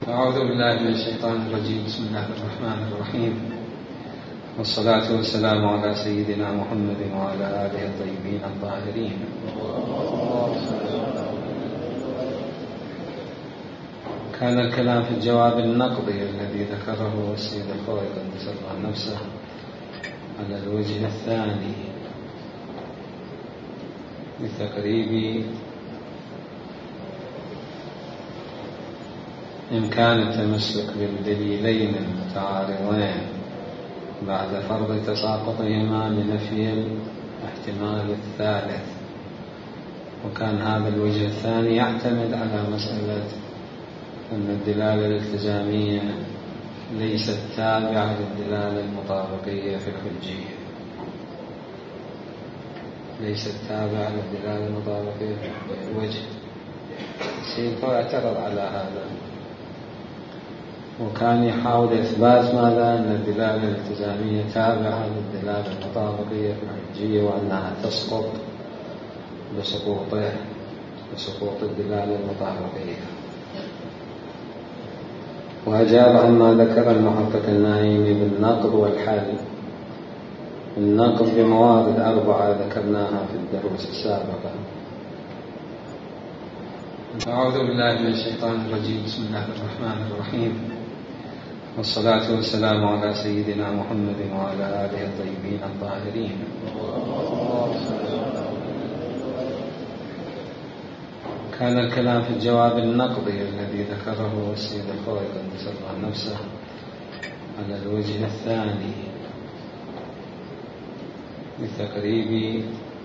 أعوذ بالله من الشيطان الرجيم. بسم الله الرحمن الرحيم، والصلاة والسلام على سيدنا محمد وعلى آله الطيبين الطاهرين. كان الكلام في الجواب النقضي الذي ذكره السيد الخوي قدس الله نفسه على الوجه الثاني لتقريب إمكان التمسك بالدليلين المتعارضين بعد فرض تساقطهما لنفي الاحتمال الثالث. وكان هذا الوجه الثاني يعتمد على مسألة أن الدلالة الالتزامية ليست تابعة للدلالة المطابقية في الحجية، ليست تابعة للدلالة المطابقية في الوجه. السيد اعترض على هذا وكان يحاول إثبات ماذا؟ أن الدلالة الالتزامية تابعة للدلالة المطابقية في الحجية، وأنها تسقط بسقوط الدلالة المطابقية. وأجاب عما ذكر المحقق النعيمي بالنقض والحل. النقض بموارد 4 ذكرناها في الدروس السابقة. أعوذ بالله من الشيطان الرجيم. بسم الله الرحمن الرحيم، والصلاة والسلام على سيدنا محمد وعلى آله الطيبين الطاهرين. كان الكلام في الجواب النقضي الذي ذكره السيد الخوي قدس الله نفسه على الوجه الثاني لتقريب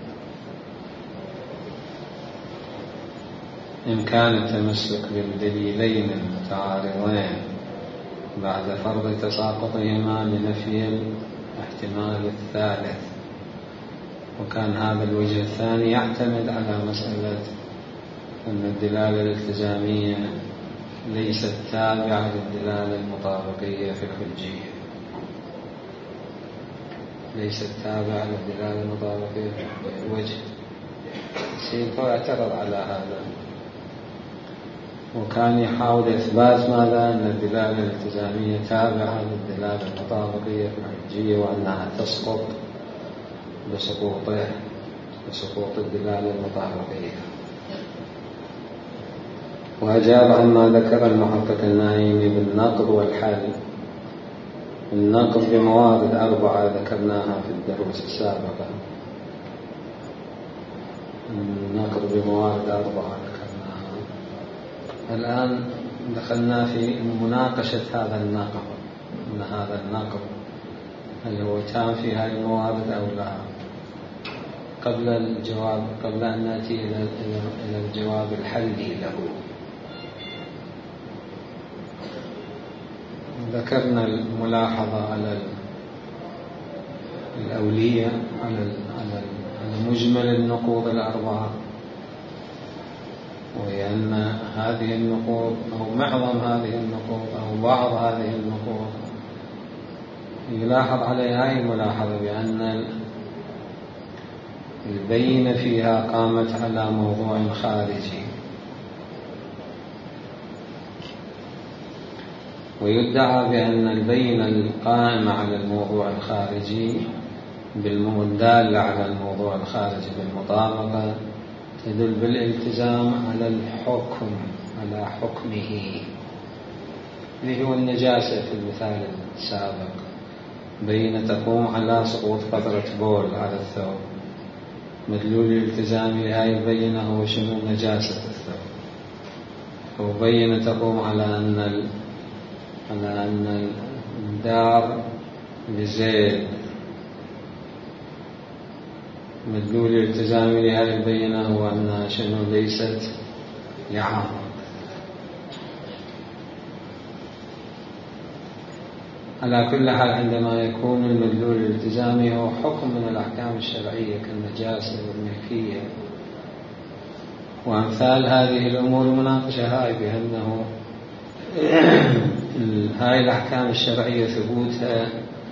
إمكان التمسك بالدليلين المتعارضين بعد فرض تساقطهما لنفي الاحتمال الثالث. وكان هذا الوجه الثاني يعتمد على مسألة أن الدلالة الالتزامية ليست تابعة للدلالة المطابقية في الحجية، ليست تابعة للدلالة المطابقية في الوجه. السيد اعترض على هذا وكان يحاول إثبات ماذا؟ أن الدلالة الالتزامية تابعة للدلالة المطابقية في الحجية، وأنها تسقط بسقوط الدلالة المطابقية. وأجاب عما ذكر المحقق النعيمي بالنقض والحل. النقض بموارد 4 ذكرناها في الدروس السابقة. النقض بموارد 4 ذكرناها. الآن دخلنا في مناقشة هذا النقض، أن هذا النقض هل هو تام في هذه الموارد أو لا. قبل أن نأتي إلى الجواب الحلي له، ذكرنا الملاحظة على الأولية، على مجمل النقوض 4، وهي أن هذه النقوض أو معظم هذه النقوض أو بعض هذه النقوض يلاحظ عليها أي ملاحظة بأن البينة فيها قامت على موضوع خارجي، ويدعى بأن البينة القائمة على الموضوع الخارجي بالدالة على الموضوع الخارجي بالمطابقة تدل بالالتزام على الحكم، على حكمه، اللي هو النجاسة في المثال السابق. بينة تقوم على سقوط قطرة بول على الثوب، مدلول الالتزام لهذه البينة هو شنو؟ نجاسة الثوب. وبينة تقوم على أن الدار لزيد، مدلول الالتزام لهذه البينة هو أنها شنو؟ ليست لعامة. على كل حال عندما يكون المدلول الالتزامي هو حكم من الأحكام الشرعية كالنجاسة والملكية وأمثال هذه الأمور، المناقشة هاي بأنه هاي الأحكام الشرعية ثبوتها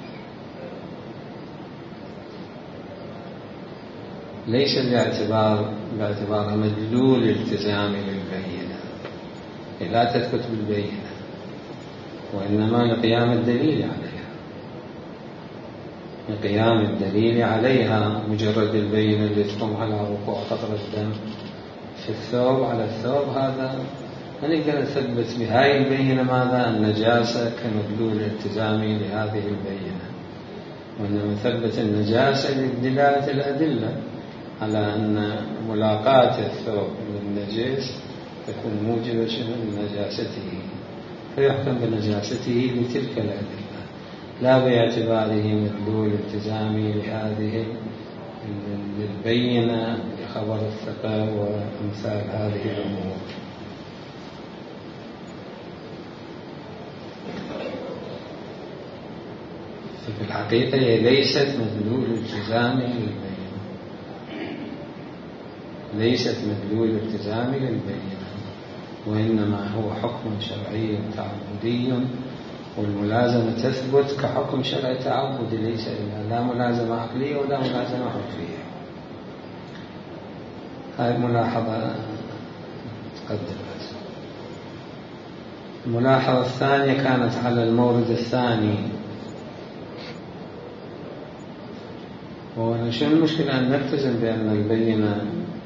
ليس باعتبار مدلول التزامي للبينة، لا تثبت بالبينة، وإنما لقيام الدليل عليها. لقيام الدليل عليها. مجرد البينة اللي تقوم على وقوع قطرة الدم في الثوب على الثوب، هذا ما نقدر نثبت بهاي البينة ماذا؟ النجاسة كمدلول التزامي لهذه البينة، وإنما نثبت النجاسة لدلالة الأدلة على أن ملاقاة الثوب للنجس تكون موجبة لنجاسته، فيحكم بنجاسته لتلك الأدلة، لا باعتباره مدلول التزامي لهذه البينة لخبر الثقة وأمثال هذه الأمور. في الحقيقة هي ليست مدلول التزامي للبينة، ليست مدلول التزامي للبينة، وإنما هو حكم شرعي تعبدي، والملازمة تثبت كحكم شرعي تعبدي، ليس لا ملازمة عقلية ولا ملازمة حكمية. هذه ملاحظة تقدم بس. الملاحظة الثانية كانت على المورد الثاني، وشو المشكلة أن نلتزم بأن البينة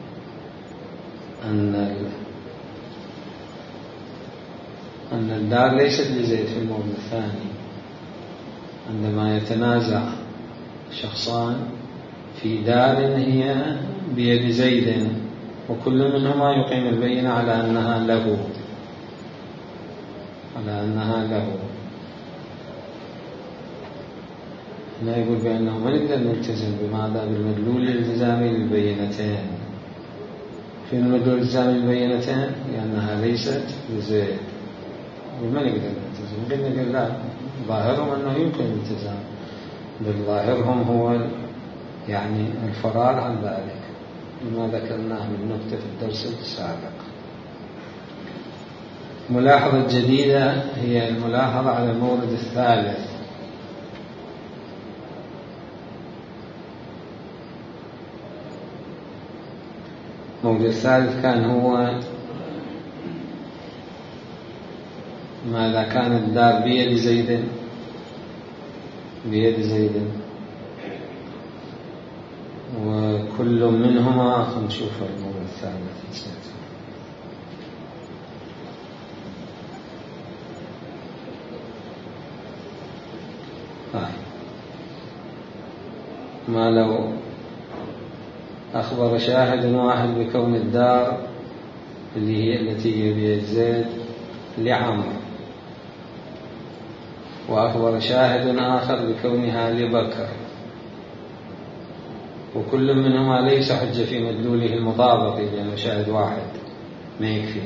أن الدار ليست لزيد في المورد الثاني. عندما يتنازع شخصان في دار هي بيد زيد، وكل منهما يقيم البينة على أنها له، لا يقول بأنه ما نقدر نلتزم بماذا؟ بالمدلول الالتزامي للبينتين. في المدلول الالتزامي للبينتين لأنها ليست لزيد، وما نقدر نلتزم. قلنا نقول لا، ظاهرهم أنه يمكن الالتزام، بل ظاهرهم هو يعني الفرار عن ذلك، لما ذكرناه من نقطة في الدرس السابق. ملاحظة جديدة هي الملاحظة على المورد الثالث. المورد الثالث كان هو ماذا؟ كان الدار بيد زيد وكل منهما، خلينا نشوف المورد الثالث. ما لو أخبر شاهد واحد بكون الدار التي هي بيد زيد لعمر، وأخبر شاهد آخر بكونها لبكر، وكل منهما ليس حجة في مدلوله المطابق، لأنه شاهد واحد ما يكفي،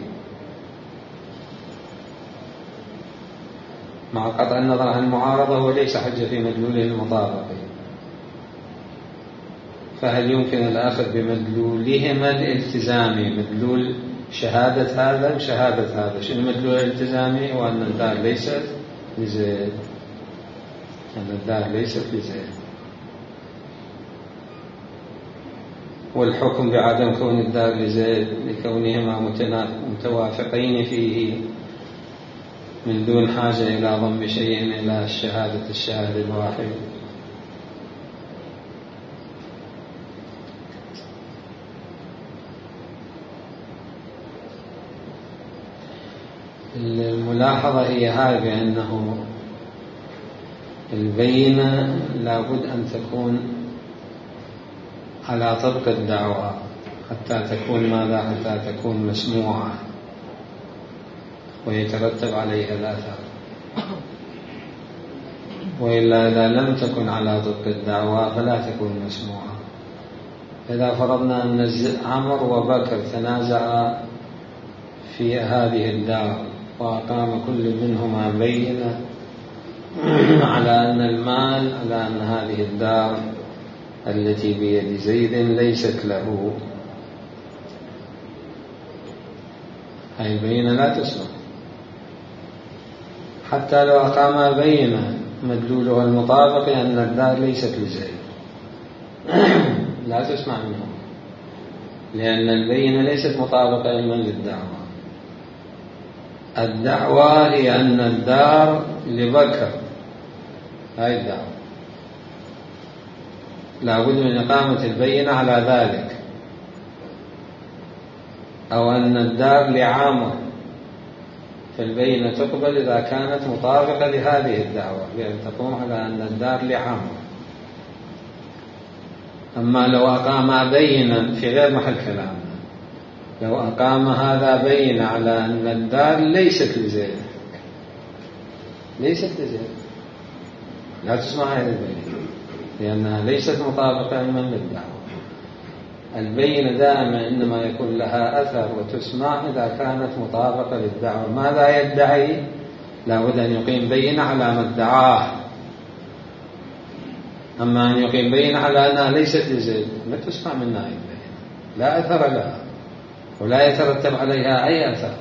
مع قطع النظر عن المعارضة وليس حجة في مدلوله المطابق. فهل يمكن الأخذ بمدلولهما الالتزامي؟ مدلول شهادة هذا وشهادة هذا. شنو المدلول الالتزامي؟ وأن الدار ليست لزيد، والحكم بعدم كون الدار لزيد لكونهما متوافقين فيه من دون حاجة إلى ضم شيء إلى شهادة الشاهد الواحد. الملاحظة هي هذه، بأنه البينة لابد أن تكون على طبق الدعوة حتى تكون ماذا؟ حتى تكون مسموعة ويترتب عليها الأثر، وإلا إذا لم تكن على طبق الدعوة فلا تكون مسموعة. إذا فرضنا أن عمر وبكر تنازعا في هذه الدار، وأقام كل منهما بينة على أن المال، على أن هذه الدار التي بيد زيد ليست له، هذه البينة لا تسمع، حتى لو أقام بينة مدلولها المطابق أن الدار ليست لزيد لا تسمع منهم، لأن البينة ليست مطابقة علما للدعوة. الدعوة هي أن الدار لبكر، هاي الدعوة لا بد من إقامة البينة على ذلك، أو أن الدار لعامر، فالبينة تقبل إذا كانت مطابقة لهذه الدعوة بأن تقوم على أن الدار لعامر. أما لو أقام بينا في غير محل كلامنا، لو أقام هذا بين على أن الدار ليست لزيد، ليست لزيد، لا تسمع هذه البينة لأنها ليست مطابقة من الدعوة. البينة دائما إنما يكون لها أثر وتسمع إذا كانت مطابقة للدعوة. ماذا يدعي؟ لا بد أن يقيم بينة على ما ادعاه. أما أن يقيم بينة على أنها ليست لزيد لا تسمع منها البينة، لا أثر لها ولا يترتب عليها أي أثر.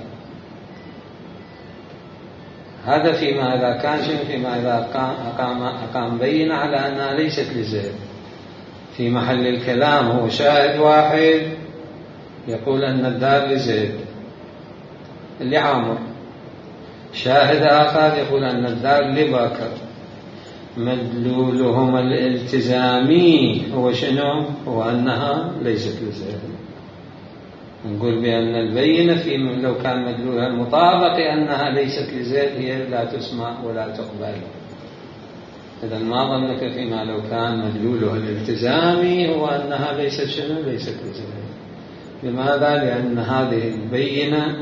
هذا فيما إذا كان شيء، فيما إذا أقام بينة على أنها ليست لزيد. في محل الكلام هو شاهد واحد يقول أن الدار لزيد لعامر، شاهد آخر يقول أن الدار لبكر، مدلولهما الالتزامي هو شنو؟ هو أنها ليست لزيد. نقول بأن البينة في لو كان مدلولها المطابق أنها ليست لزيد هي لا تسمع ولا تقبل. إذا ما ظنك فيما لو كان مدلولها الالتزامي هو أنها ليست شنو؟ ليست لزيد. لماذا؟ لأن هذه البينة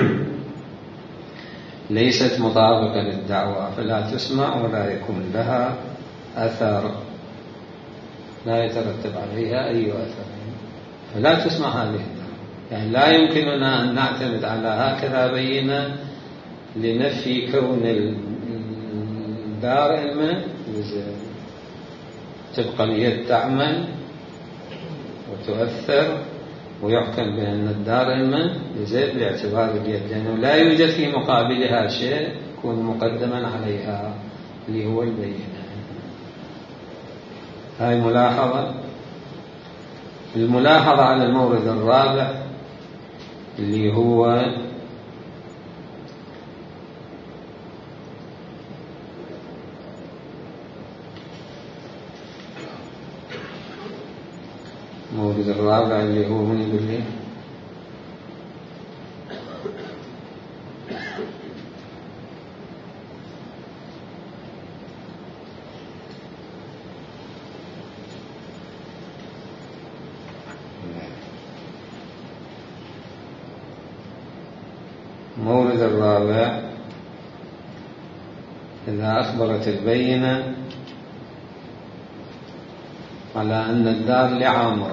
ليست مطابقة للدعوة، فلا تسمع ولا يكون لها أثر، لا يترتب عليها أي أثر، فلا تسمع هذه الدعوة. يعني لا يمكننا أن نعتمد على هكذا بينة لنفي كون الدار علما لزيد. تبقى اليد تعمل وتؤثر ويحكم بأن الدار علما لزيد باعتبار اليد، لأنه لا يوجد في مقابلها شيء يكون مقدما عليها اللي هو البينة. هاي ملاحظة. الملاحظة على المورد الرابع اللي هو المورد الرابع اللي هو من يقول لي؟ المورد الرابع إذا أخبرت البينة على أن الدار لعامر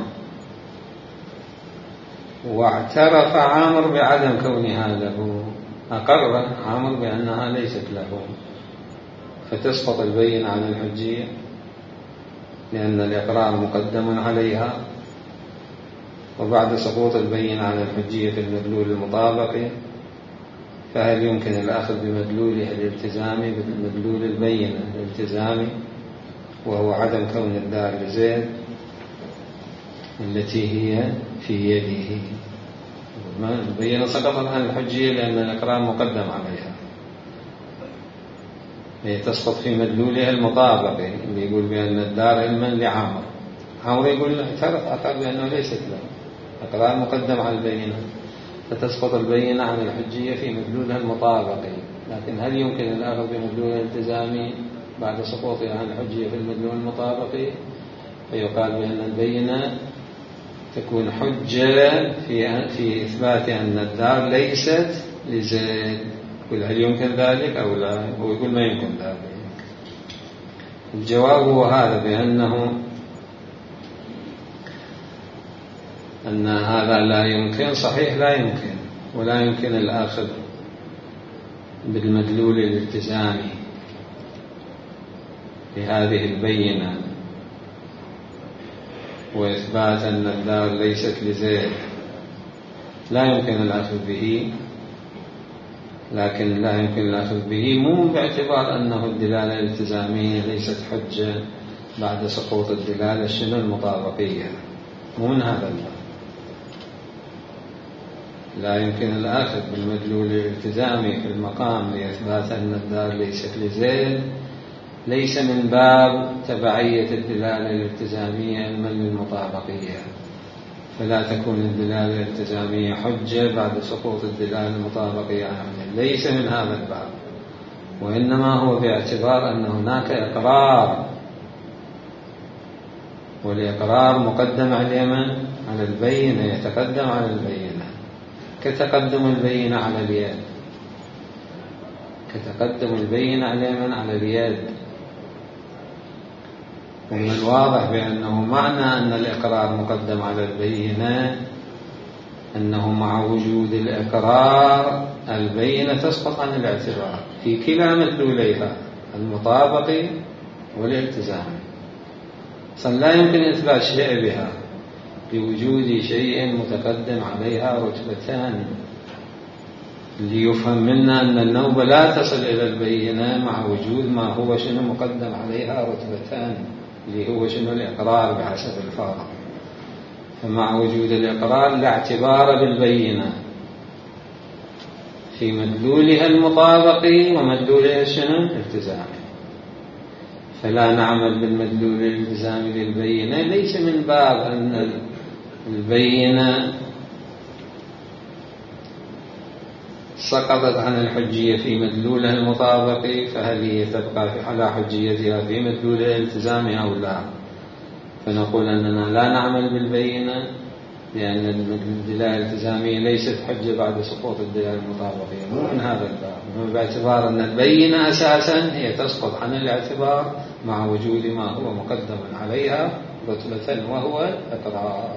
واعترف عامر بعدم كونها له، أقر عامر بأنها ليست له، فتسقط البينة عن الحجية لأن الإقرار مقدم عليها. وبعد سقوط البينة عن الحجية في المدلول المطابق، فهل يمكن الأخذ بمدلولها الالتزامي بمدلول البينة الالتزامي وهو عدم كون الدار لزيد التي هي في يده؟ البينة سقطت عن الحجية لأن الإقرار مقدم عليها، هي تسقط في مدلولها المطابق اللي يقول بأن الدار علما لعامر. عامر يقول اعترف أقر بأنه ليست له، إقرار مقدم على البينة، فتسقط البينة عن الحجية في مدلولها المطابق. لكن هل يمكن الأخذ بمدلولها الالتزامي بعد سقوطها عن الحجية في المدلول المطابق؟ فيقال بأن البينة تكون حجة في إثبات أن الدار ليست لزيد. يقول هل يمكن ذلك أو لا؟ هو يقول ما يمكن ذلك. الجواب هو هذا، بأنه أن هذا لا يمكن. صحيح لا يمكن، ولا يمكن الأخذ بالمدلول الالتزامي لهذه البينة وإثبات أن الدار ليست لزيد، لا يمكن الأخذ به. لكن لا يمكن الأخذ به مو باعتبار أنه الدلالة الالتزامية ليست حجة بعد سقوط الدلالة شنو المطابقية، مو من هذا الباب. لا يمكن الأخذ بالمدلول الالتزامي في المقام لإثبات أن الدار ليست لزيد، ليس من باب تبعية الدلالة الالتزامية علما للمطابقية، فلا تكون الدلالة الالتزامية حجة بعد سقوط الدلالة المطابقية عنه، ليس من هذا الباب، وإنما هو باعتبار أن هناك إقرار، والإقرار مقدم على البينة، يتقدم على البينة كتقدم البينة على اليد، كتقدم البينة على اليد. ومن الواضح بأنه معنى أن الإقرار مقدم على البينة أنه مع وجود الإقرار البينة تسقط عن الاعتبار في كلا مدلوليها المطابق والالتزام. لا يمكن إثبات شيء بها بوجود شيء متقدم عليها رتبتان، ليفهم منا أن النوبة لا تصل إلى البينة مع وجود ما هو شنو مقدم عليها رتبتان، اللي هو شنو الإقرار بحسب الفارق. فمع وجود الإقرار لا اعتبار بالبينة في مدلولها المطابق ومدلولها شنو الالتزامي، فلا نعمل بالمدلول الالتزامي للبينة، ليس من باب أن البينة سقطت عن الحجية في مدلولها المطابق فهل هي تبقى على حجيتها في مدلولها الالتزامي أو لا، فنقول أننا لا نعمل بالبينة لأن الدلالة الالتزامية ليست حجة بعد سقوط الدلالة المطابقية، مو من هذا الباب، باعتبار أن البينة أساسا هي تسقط عن الاعتبار مع وجود ما هو مقدم عليها رتبة وهو الإقرار،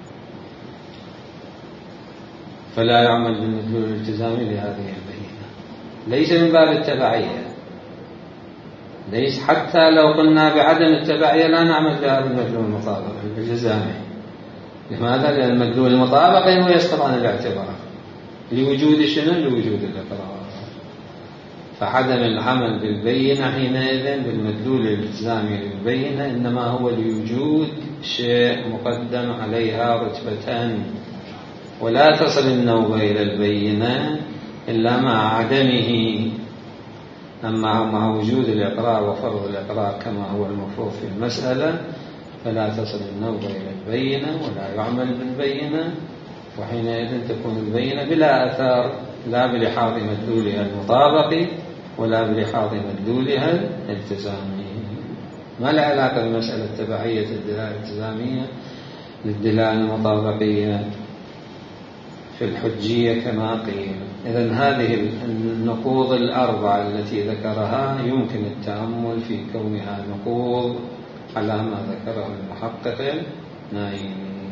فلا يعمل بالمدلول الالتزامي لهذه البينة، ليس من باب التبعية، ليس حتى لو قلنا بعدم التبعية لا نعمل بهذا المدلول المطابق الالتزامي. لماذا؟ لأن المدلول المطابق هو يسقط عن الاعتبار لوجود شنو؟ لوجود الإقرار، فعدم العمل بالبينة حينئذ بالمدلول الالتزامي للبينة إنما هو لوجود شيء مقدم عليها رتبتان، ولا تصل النوبة إلى البينة إلا مع عدمه. أما مع وجود الإقرار وفرض الإقرار كما هو المفروض في المسألة فلا تصل النوبة إلى البينة ولا يعمل بالبينة، وحينئذ تكون البينة بلا أثار، لا بلحاظ مدلولها المطابق ولا بلحاظ مدلولها الالتزامي. ما له علاقة بمسألة تبعية الدلالة الالتزامية للدلالة المطابقية في الحجية كما قيل. إذن هذه النقوض الأربعة التي ذكرها يمكن التأمل في كونها نقوض على ما ذكره المحقق النايمي.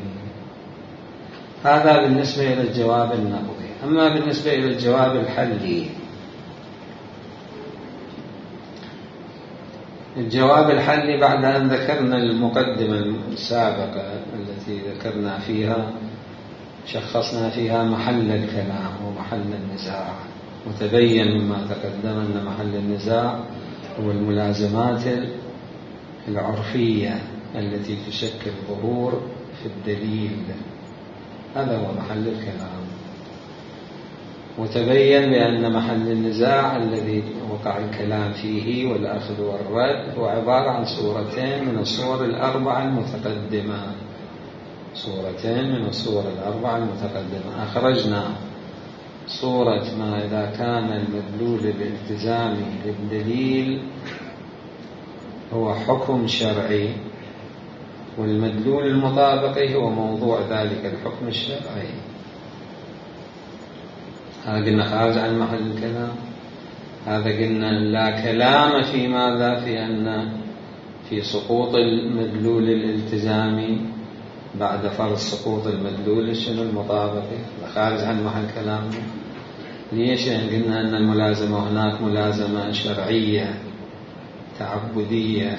هذا بالنسبة إلى الجواب النقضي. أما بالنسبة إلى الجواب الحلي، الجواب الحلي بعد أن ذكرنا المقدمة السابقة التي ذكرنا فيها شخصنا فيها محل الكلام ومحل النزاع، وتبين مما تقدم أن محل النزاع هو الملازمات العرفية التي تشكل ظهور في الدليل، هذا هو محل الكلام. وتبين بأن محل النزاع الذي وقع الكلام فيه والأخذ والرد هو عبارة عن صورتين من الصور الأربعة المتقدمة، صورتين من الصور الأربعة المتقدمة. أخرجنا صورة ما إذا كان المدلول الالتزامي للدليل هو حكم شرعي، والمدلول المطابقي هو موضوع ذلك الحكم الشرعي. هذا قلنا خارج عن محل الكلام. هذا قلنا لا كلام في ماذا؟ في أن في سقوط المدلول الالتزامي بعد فرض سقوط المدلول شنو المطابقي، خارج عن محل كلامنا. ليش؟ قلنا أن الملازمة هناك ملازمة شرعية تعبدية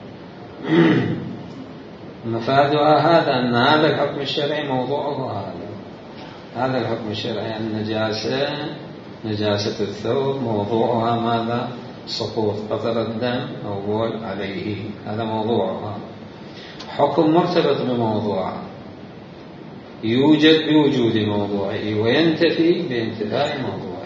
مفادها هذا أن هذا الحكم الشرعي موضوعه هذا الحكم الشرعي النجاسة، نجاسة الثوب موضوعها ماذا؟ سقوط قطرة الدم أو بول عليه، هذا موضوعها، حكم مرتبط بموضوعها. يوجد بوجود موضوعه وينتفي بانتفاء موضوعه.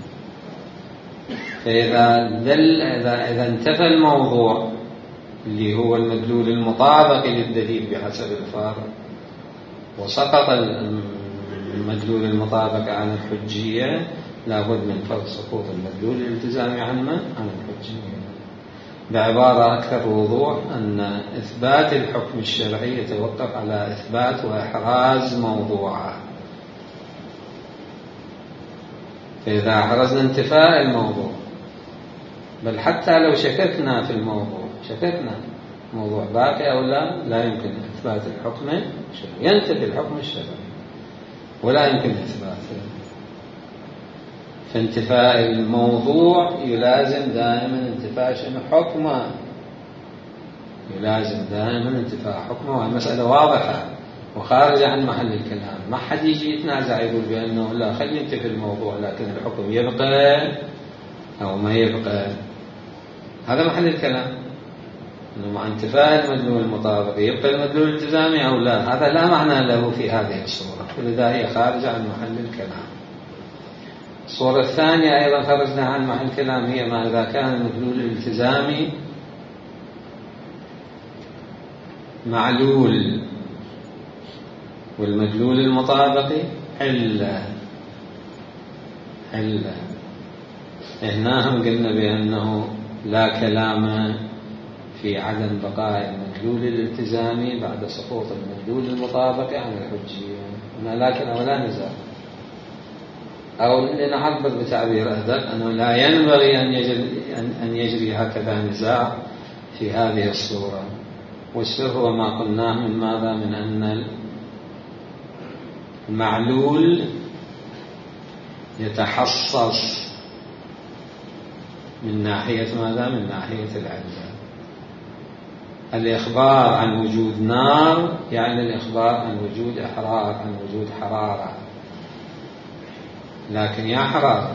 فإذا انتفى الموضوع اللي هو المدلول المطابق للدليل بحسب الفارق، وسقط المدلول المطابق عن الحجية، لابد من فرض سقوط المدلول الالتزامي عن الحجية. بعبارة أكثر وضوح، أن إثبات الحكم الشرعي يتوقف على إثبات وإحراز موضوعه. فإذا أحرزنا انتفاء الموضوع، بل حتى لو شككنا في الموضوع، شككنا موضوع باقي أو لا يمكن إثبات الحكم الشرعي، ينتفي الحكم الشرعي ولا يمكن إثباته. فانتفاء الموضوع يلازم دائما انتفاء حكمه، يلازم دائما انتفاء حكمه. والمسألة واضحة وخارجة عن محل الكلام. ما حد يجي يتنازع يقول بأنه لا خلي ينتفي الموضوع لكن الحكم يبقى أو ما يبقى. هذا محل الكلام، أنه مع انتفاء المدلول المطابق يبقى المدلول الالتزامي أو لا. هذا لا معنى له في هذه الصورة، ولذا هي خارجة عن محل الكلام. الصورة الثانية أيضا خرجنا عن محل الكلام، هي ما إذا كان المدلول الالتزامي معلول والمدلول المطابق علة. هنا هم قلنا بأنه لا كلام في عدم بقاء المدلول الالتزامي بعد سقوط المدلول المطابق عن الحجية، هنا لا كلام ولا نزاع. أو لنعبر بتعبير أدق أنه لا ينبغي أن يجري هكذا نزاع في هذه الصورة. والسر هو ما قلناه من ماذا؟ من أن المعلول يتحصص من ناحية ماذا؟ من ناحية العلة. الإخبار عن وجود نار يعني الإخبار عن وجود إحراق، عن وجود حرارة. لكن يا حرارة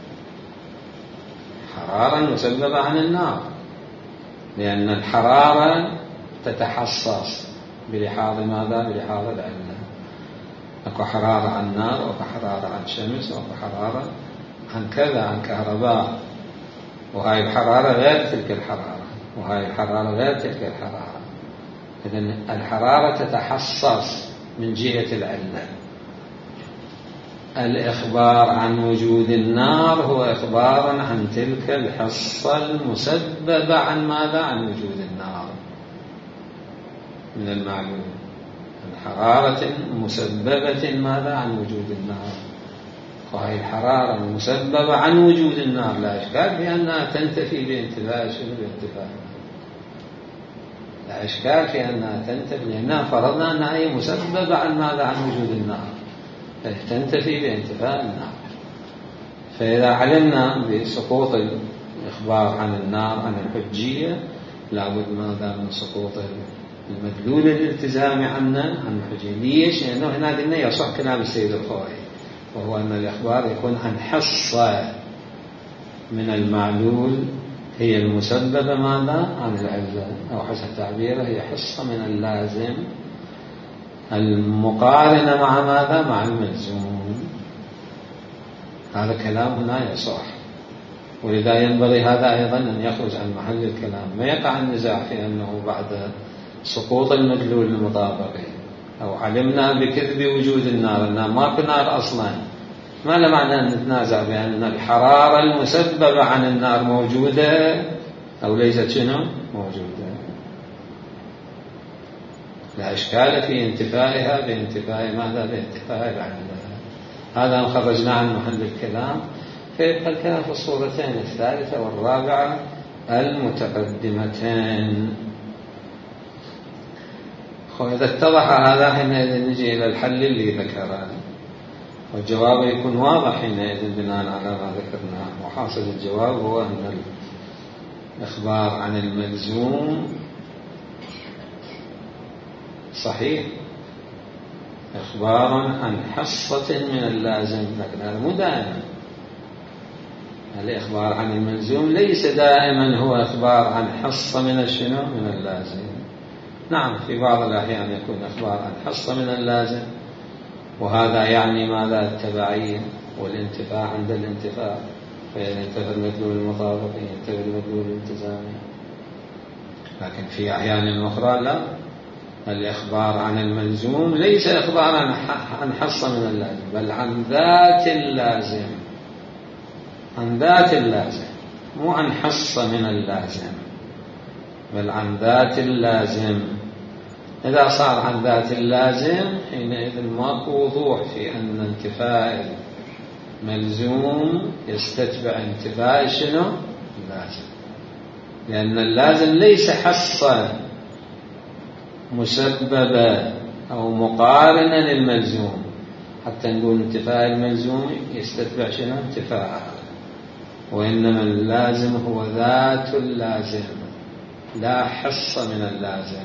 مسببة عن النار، لأن الحرارة تتحصص بلحاظ ماذا؟ بلحاظ العلة. أكو حرارة عن نار، وأكو حرارة عن شمس، وأكو حرارة عن كذا، عن كهرباء. وهاي الحرارة غير تلك الحرارة، وهاي الحرارة غير تلك الحرارة. إذن الحرارة تتحصص من جهة العلة. الإخبار عن وجود النار هو إخبار عن تلك الحصة المسببة عن ماذا؟ عن وجود النار من المعلوم. الحرارة مسببة ماذا؟ عن وجود النار. وهي الحرارة المسببة عن وجود النار لا إشكال في أنها تنتفي بانتفاء لا إشكال في أنها تنتفي، لأنها فرضنا أنها هي مسببة عن ماذا؟ عن وجود النار، تنتفي بانتفاء النار. فإذا علمنا بسقوط الإخبار عن النار عن الحجية، لابد ماذا؟ من سقوط المدلول الالتزامي عن الحجية. ليش؟ لأنه هنا قلنا يصح كلام السيد الخوئي، وهو أن الإخبار يكون عن حصة من المعلول هي المسببة ماذا؟ عن العلة، أو حسب تعبيره هي حصة من اللازم المقارنة مع ماذا؟ مع الملزوم. هذا كلام هنا يصح، ولذا ينبغي هذا أيضا أن يخرج عن محل الكلام. ما يقع النزاع في أنه بعد سقوط المدلول المطابق أو علمنا بكذب وجود النار أنها ما في نار أصلا، ما له معنى أن نتنازع بأن الحرارة المسببة عن النار موجودة أو ليست شنو؟ موجودة. لا إشكال في انتفائها بانتفاء ماذا؟ بانتفاء العلة. هذا خرجنا عن محل الكلام. فيبقى الكلام في الصورتين الثالثة والرابعة المتقدمتين. إذا اتضح هذا حينئذ نجي إلى الحل اللي ذكره، والجواب يكون واضح حينئذ بناء على ما ذكرناه. وحاصل الجواب هو أن الإخبار عن الملزوم صحيح، إخبار عن حصة من اللازم، لكن هذا مو دائما. الإخبار عن الملزوم ليس دائما هو إخبار عن حصة من الشنو؟ من اللازم. نعم، في بعض الأحيان يكون إخبار عن حصة من اللازم، وهذا يعني ماذا؟ التبعية والانتفاع عند الانتفاع، فإذا انتفى المدلول المطابق ينتفي المدلول الالتزامي. لكن في أحيان أخرى لا، الإخبار عن الملزوم ليس إخبارا عن حصة من اللازم، بل عن ذات اللازم، عن ذات اللازم، مو عن حصة من اللازم، بل عن ذات اللازم. إذا صار عن ذات اللازم حينئذ ماكو وضوح في أن انتفاء الملزوم يستتبع انتفاء شنو؟ اللازم، لأن اللازم ليس حصة مسببة أو مقارنة للملزوم حتى نقول انتفاء الملزوم يستتبع شنو؟ انتفاء، وإنما اللازم هو ذات اللازم لا حصة من اللازم.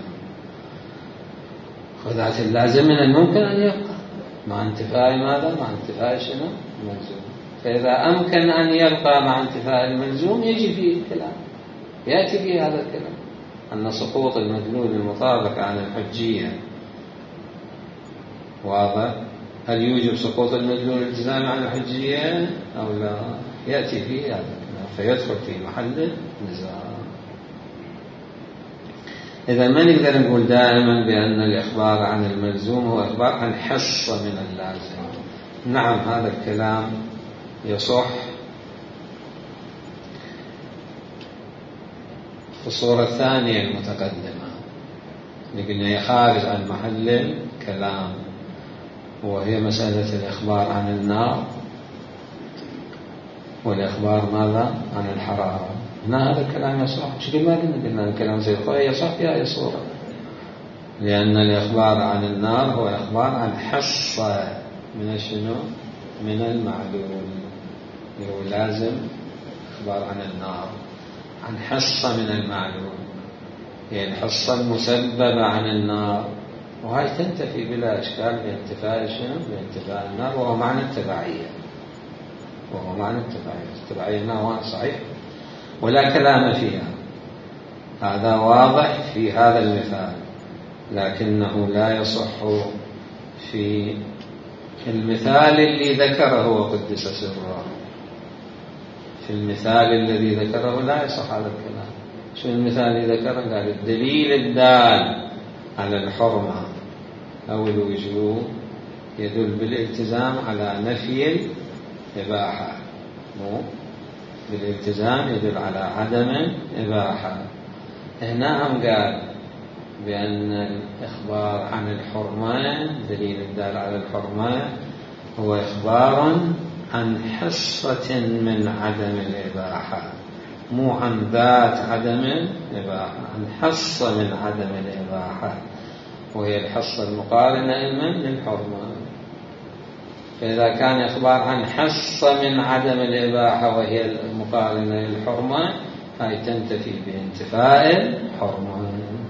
وذات اللازم من الممكن أن يبقى مع انتفاء ماذا؟ مع انتفاء شنو؟ الملزوم. فإذا أمكن أن يبقى مع انتفاء الملزوم يجي فيه الكلام، يأتي فيه هذا الكلام أن سقوط المدلول المطابق عن الحجية واضح. هل يوجب سقوط المدلول الالتزامي عن الحجية أو لا؟ يأتي فيه هذا الكلام فيدخل في محل نزاع. إذا ما نقدر نقول دائما بأن الإخبار عن الملزوم هو إخبار عن حصة من اللازم. نعم هذا الكلام يصح في الصورة الثانية المتقدمة، لكن خارج عن محل الكلام، وهي مسألة الإخبار عن النار والإخبار ماذا؟ عن الحرارة. هنا هذا الكلام يصح، مش ما قلنا الكلام زي الخوي يصح في هذه الصورة، لأن الإخبار عن النار هو إخبار عن حصة من شنو؟ من المعلوم، هو لازم إخبار عن النار عن حصة من المعلوم، هي الحصة المسببة عن النار، وهي تنتفي بلا إشكال بانتفاء شنو؟ بانتفاء النار، وهو معنى التبعية، وهو معنى التبعية. التبعية هنا صحيح ولا كلام فيها، هذا واضح في هذا المثال، لكنه لا يصح في المثال اللي ذكره وقدس سره. في المثال الذي ذكره لا يصح هذا الكلام. شو المثال اللي ذكره؟ قال الدليل الدال على الحرمة أو الوجوب يدل بالالتزام على نفي الإباحة، مو بالالتزام يدل على عدم الإباحة. هنا هم قال بأن الإخبار عن الحرمة، دليل الدال على الحرمة هو إخبار عن حصة من عدم الإباحة، مو عن ذات عدم الإباحة، عن حصة من عدم الإباحة، وهي الحصة المقارنة للحرمة. فإذا كان إخبار عن حصة من عدم الإباحة وهي المقارنة للحرمة، هاي تنتفي بانتفاء الحرمة.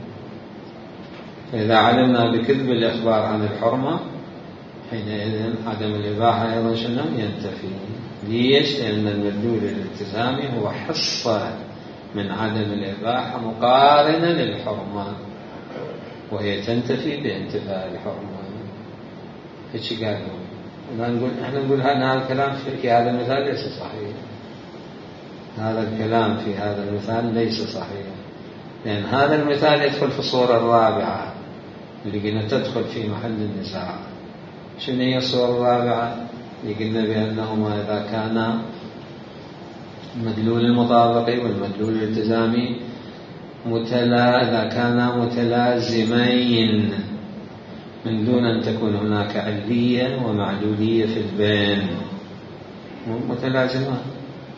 فإذا علمنا بكذب الإخبار عن الحرمة حينئذ عدم الإباحة أيضا شنو؟ ينتفي. ليش؟ لأن المدلول الالتزامي هو حصة من عدم الإباحة مقارنة للحرمة، وهي تنتفي بانتفاء الحرمة. هيك قالوا. احنا نقول هذا الكلام في هذا المثال ليس صحيح. هذا الكلام في هذا المثال ليس صحيح، لأن هذا المثال يدخل في الصورة الرابعة اللي قلنا تدخل في محل النزاع. شنو هي الصورة الرابعة؟ اللي قلنا بأنهما إذا كان المدلول المطابقي والمدلول الالتزامي إذا كانا متلازمين من دون أن تكون هناك علية ومعلولية في البين، متلازمة.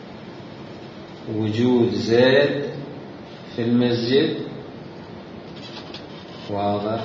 وجود زيد في المسجد واضح،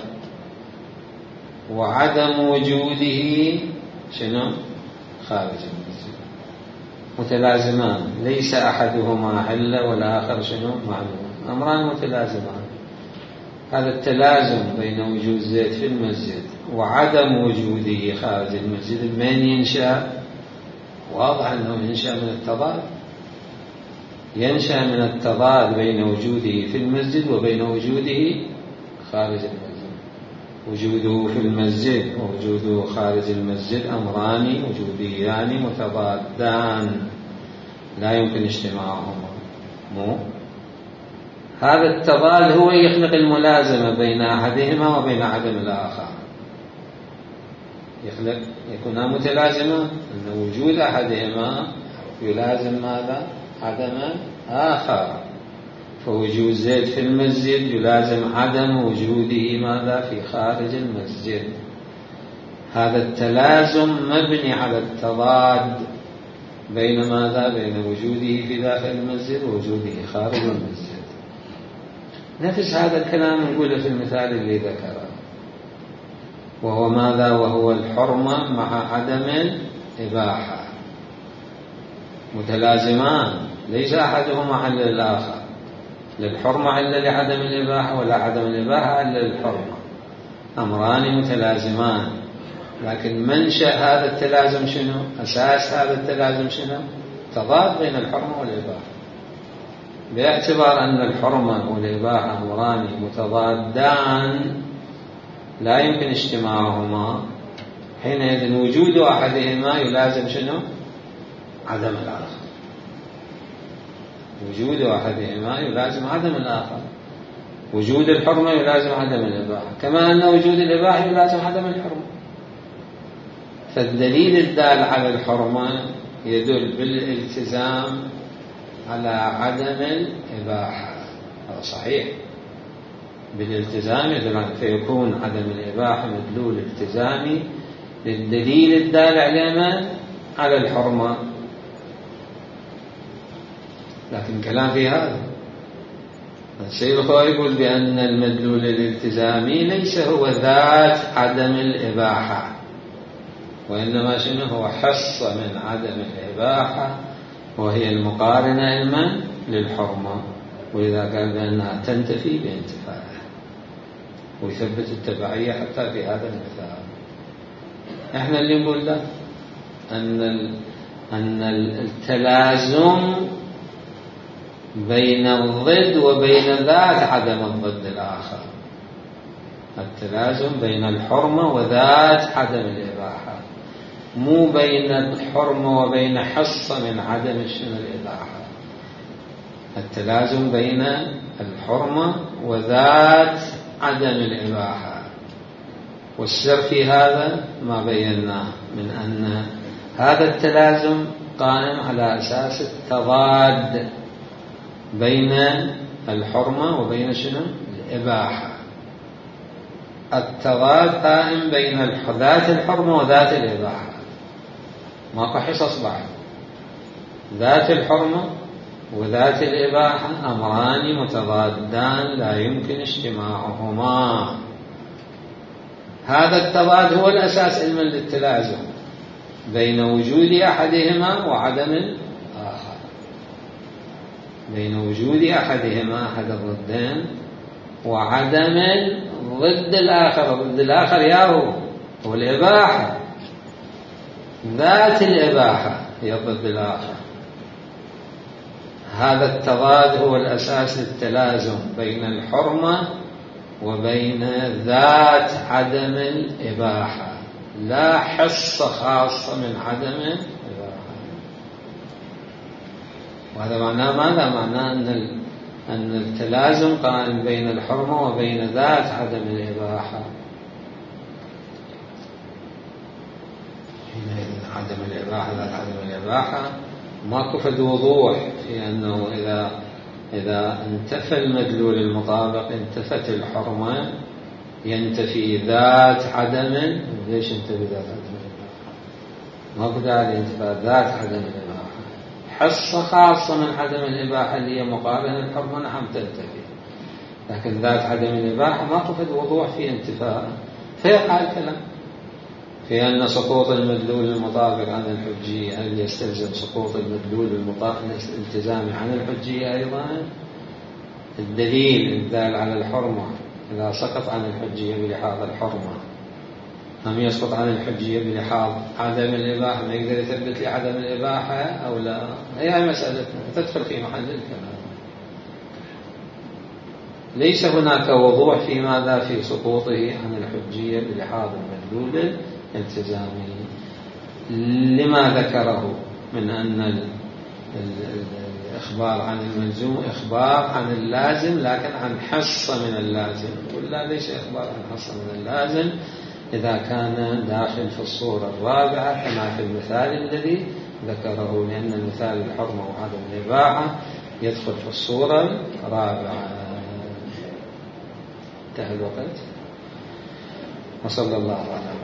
وعدم وجوده شنو؟ خارج المسجد. متلازمان، ليس أحدهما علة والآخر شنو؟ معلوم. أمران متلازمان. هذا التلازم بين وجود زيد في المسجد وعدم وجوده خارج المسجد من ينشأ؟ واضح أنه ينشأ من التضاد، ينشأ من التضاد بين وجوده في المسجد وبين وجوده خارج المسجد. وجوده في المسجد ووجوده خارج المسجد أمران وجوديان متضادان لا يمكن اجتماعهما. هذا التضاد هو يخلق الملازمة بين أحدهما وبين عدم الآخر، يكون متلازمة أن وجود أحدهما يلازم ماذا؟ عدم آخر. فوجود زيد في المسجد يلازم عدم وجوده ماذا؟ في خارج المسجد. هذا التلازم مبني على التضاد بين ماذا؟ بين وجوده في داخل المسجد ووجوده خارج المسجد. نفس هذا الكلام نقوله في المثال اللي ذكره، وهو ماذا؟ وهو الحرمة مع عدم الإباحة، متلازمان ليس أحدهما علة الآخر. للحرمة علة لعدم الإباحة ولا عدم الإباحة علة للحرمة، أمران متلازمان. لكن منشأ هذا التلازم شنو؟ أساس هذا التلازم شنو؟ تضاد بين الحرمة والإباحة. باعتبار أن الحرمة والإباحة أمران متضادان لا يمكن اجتماعهما، حينئذ وجود أحدهما يلازم شنو؟ عدم الآخر. وجود أحدهما يلازم عدم الآخر. وجود الحرمة يلازم عدم الإباحة، كما أن وجود الإباحة يلازم عدم الحرمة. فالدليل الدال على الحرمة يدل بالالتزام على عدم الإباحة، هذا صحيح، بالالتزام يدل، فيكون عدم الإباحة مدلول التزامي للدليل الدال على الحرمة. لكن كلام في هذا الشيء الأخوة يقول بأن المدلول الالتزامي ليس هو ذات عدم الإباحة، وإنما شنو؟ هو حصة من عدم الإباحة، وهي المقارنة علما للحرمة، ولذا قال بأنها تنتفي بانتفاعها، ويثبت التبعية حتى في هذا المثال. احنا اللي نقول له أن التلازم بين الضد وبين ذات عدم الضد الآخر، التلازم بين الحرمة وذات عدم الإباحة، مو بين الحرمة وبين حصة من عدم الإباحة. التلازم بين الحرمة وذات عدم الإباحة. والسر في هذا ما بيناه من أن هذا التلازم قائم على أساس التضاد بين الحرمة وبين شنو؟ الإباحة. التضاد قائم بين ذات الحرمة وذات الإباحة، ماكو حصص بعد. ذات الحرمة وذات الإباحة أمران متضادان لا يمكن اجتماعهما. هذا التضاد هو الأساس علما للتلازم بين وجود أحدهما وعدم الآخر، بين وجود أحدهما أحد الضدين وعدم ضد الآخر. ضد الآخر ياهو هو الإباحة، ذات الإباحة هي ضد الآخر. هذا التضاد هو الأساس للتلازم بين الحرمة وبين ذات عدم الإباحة، لا حصة خاصة من عدم الإباحة. وهذا معناه ماذا؟ معناه أن التلازم قائم بين الحرمة وبين ذات عدم الإباحة. حينئذ عدم الإباحة ذات عدم الإباحة ماكو فد وضوح في أنه إذا انتفى المدلول المطابق انتفت الحرمة، ينتفي ذات عدم. ليش ينتفي ذات عدم الإباحة؟ ماكو داعي لانتفاء ذات عدم الإباحة. حصة خاصة من عدم الإباحة اللي هي مقابلة الحرمة نعم تنتفي، لكن ذات عدم الإباحة ماكو فد وضوح في انتفاء. فيقع الكلام في أن سقوط المدلول المطابق عن الحجية هل يستلزم سقوط المدلول المطابق الالتزامي عن الحجية أيضا؟ الدليل الدال على الحرمة إذا سقط عن الحجية بلحاظ الحرمة أم يسقط عن الحجية بلحاظ عدم الإباحة، ما يقدر يثبت لي عدم الإباحة أو لا؟ هي مسألتنا تدخل في محل الكلام. ليس هناك وضوح في ماذا في سقوطه عن الحجية بلحاظ المدلول الالتزامي. لما ذكره من أن الإخبار عن الملزوم إخبار عن اللازم لكن عن حصة من اللازم، ولا ليس إخبار عن حصة من اللازم إذا كان داخل في الصورة الرابعة كما في المثال الذي ذكره، لأن المثال الحرمة وعدم الإباحة يدخل في الصورة الرابعة. انتهى الوقت، وصلى الله على